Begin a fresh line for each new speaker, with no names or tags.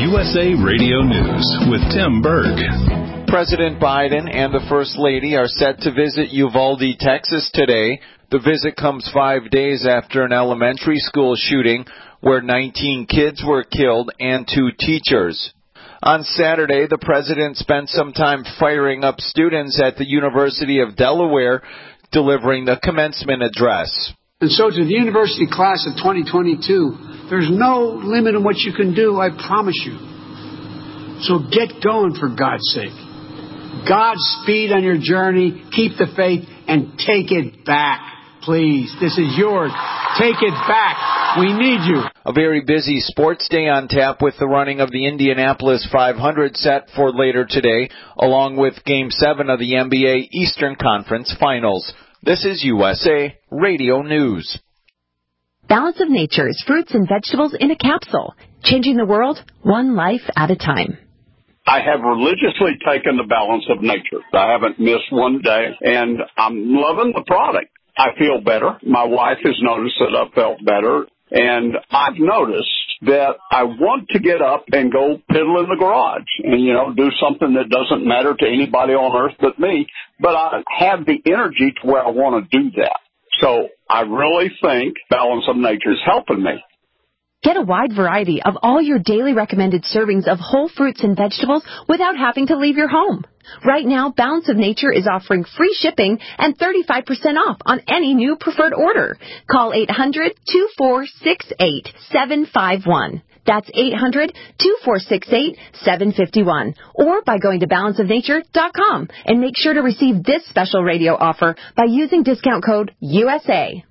USA Radio News with Tim Berg.
President Biden and the First Lady are set to visit Uvalde, Texas today. The visit comes 5 days after an elementary school shooting where 19 kids were killed and 2 teachers. On Saturday, the president spent some time firing up students at the University of Delaware, delivering the commencement address.
And so to the university class of 2022, there's no limit on what you can do, I promise you. So get going, for God's sake. Godspeed on your journey, keep the faith, and take it back. Please, this is yours. Take it back. We need you.
A very busy sports day on tap with the running of the Indianapolis 500 set for later today, along with Game 7 of the NBA Eastern Conference Finals. This is USA Radio News.
Balance of Nature's fruits and vegetables in a capsule, changing the world one life at a time.
I have religiously taken the Balance of Nature. I haven't missed one day, and I'm loving the product. I feel better. My wife has noticed that I felt better, and I've noticed that I want to get up and go piddle in the garage and, do something that doesn't matter to anybody on earth but me, but I have the energy to where I want to do that. So I really think Balance of Nature is helping me.
Get a wide variety of all your daily recommended servings of whole fruits and vegetables without having to leave your home. Right now, Balance of Nature is offering free shipping and 35% off on any new preferred order. Call 800-246-8751. That's 800-246-8751. Or by going to balanceofnature.com and make sure to receive this special radio offer by using discount code USA.